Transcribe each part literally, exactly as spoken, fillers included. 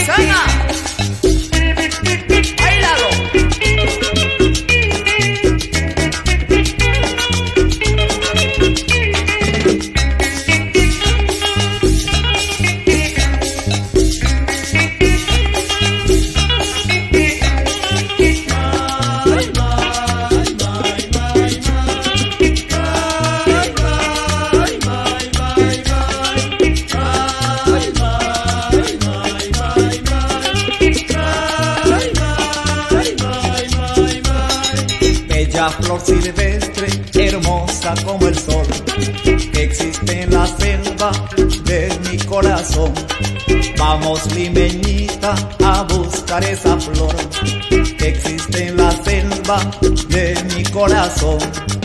paisana, bailalo. Bella flor silvestre, hermosa como el sol, que existe en la selva de mi corazón. Vamos, limeñita, a buscar esa flor, que existe en la selva de mi corazón.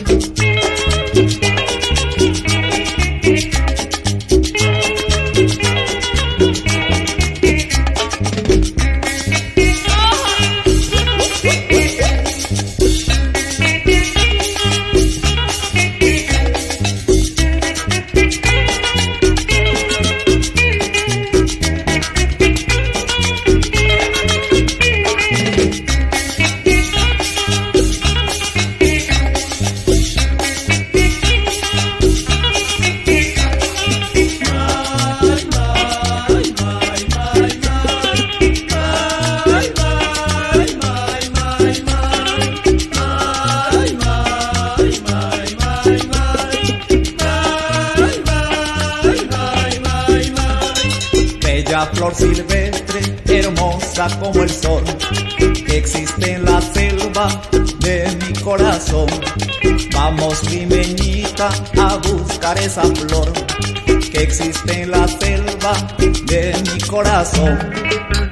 Bella flor silvestre, hermosa como el sol, que existe en la selva de mi corazón. Vamos, limeñita, a buscar esa flor, que existe en la selva de mi corazón.